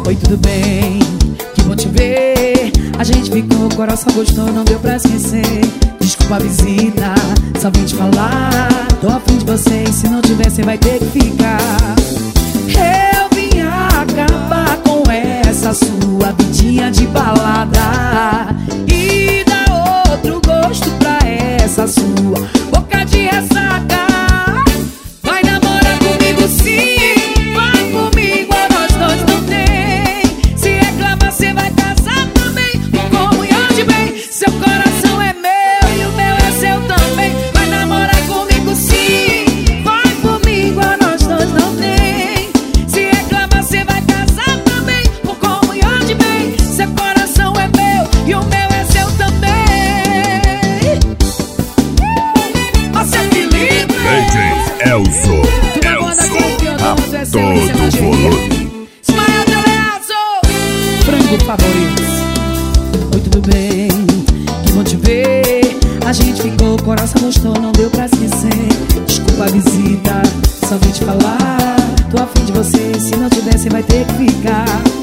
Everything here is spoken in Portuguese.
Oi, tudo bem? Que bom te ver. A gente ficou, o coração gostou, não deu pra esquecer. Desculpa a visita, só vim te falar. Tô a fim de você e se não tiver, cê vai ter que ficar. Eu vim acabar com essa sua vidinha de balada e dar outro gosto pra essa sua boca de ressaca. Vai namorar comigo sim, vai comigo, nós dois não tem. Se reclamar cê vai casar também, com comunhão de bem. Seu coração é meu e o meu é seu também. Vai namorar comigo sim, vai comigo, nós dois não tem. Se reclamar cê vai casar também, com comunhão de bem. Seu coração é meu e o meu é seu também. Você é Felipe Elzo a todo volume. Ismael Teleazo, frango favorito. Oi, tudo bem? Que bom te ver. A gente ficou, o coração gostou, não deu pra esquecer. Desculpa a visita, só vim te falar. Tô a fim de você, se não tiver, cê vai ter que ficar.